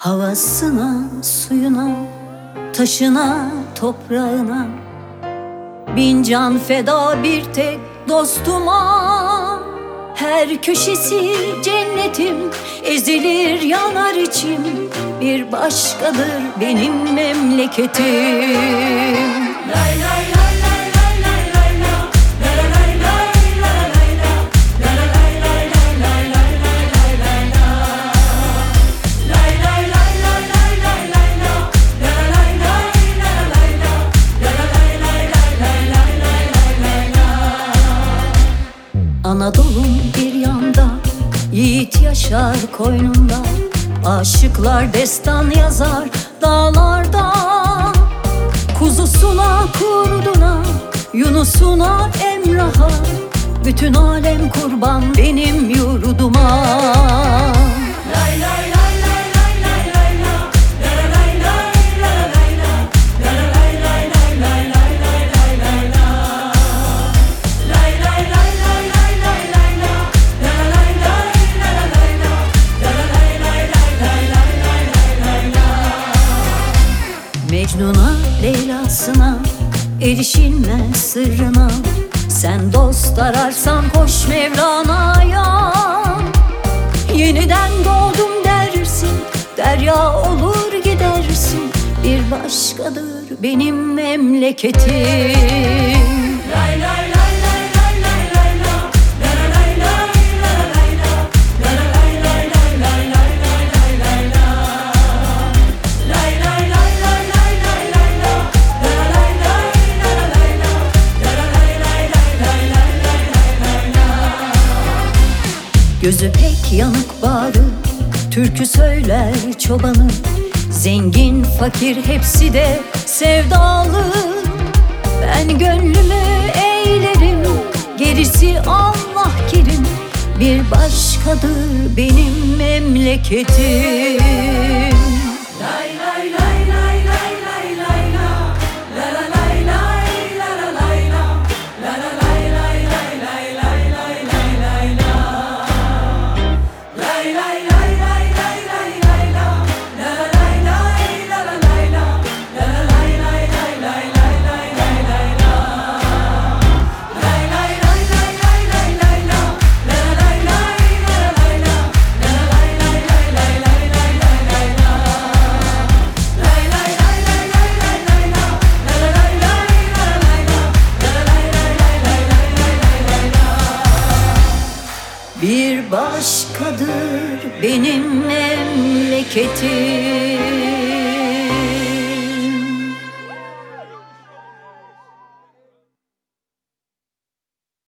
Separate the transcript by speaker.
Speaker 1: Havasına, suyuna, taşına, toprağına bin can feda bir tek dostuma. Her köşesi cennetim, ezilir yanar içim. Bir başkadır benim memleketim. Lay lay lay. Anadolu'm bir yanda, yiğit yaşar koynunda. Aşıklar destan yazar dağlardan. Kuzusuna, kurduna, Yunus'una, Emrah'a, bütün alem kurban benim yurduma. Lay lay lay. Mecnun'a, Leyla'sına, erişilmez sırrına. Sen dost ararsan koş Mevlana'ya. Yeniden doğdum dersin, derya olur gidersin. Bir başkadır benim memleketim. Lay lay lay. Gözü pek yanık bağrı, türkü söyler çobanı. Zengin fakir hepsi de sevdalı. Ben gönlümü eğlerim, gerisi Allah kerim. Bir başkadır benim memleketim. Lay lay lay lay lay lay lay la. La la lay lay la la lay la. La la lay lay lay lay lay lay lay lay la. Lay lay lay lay lay lay lay la. La la lay lay la la lay la. La la lay lay lay lay lay lay lay lay la. Lay lay lay lay lay lay lay la. La la lay lay la la lay la. La la lay lay lay lay lay lay lay lay la. Lay lay lay lay lay lay lay la. La la lay lay la la lay la. La la lay lay lay lay lay lay lay la. Bir başkadır benim memleketim.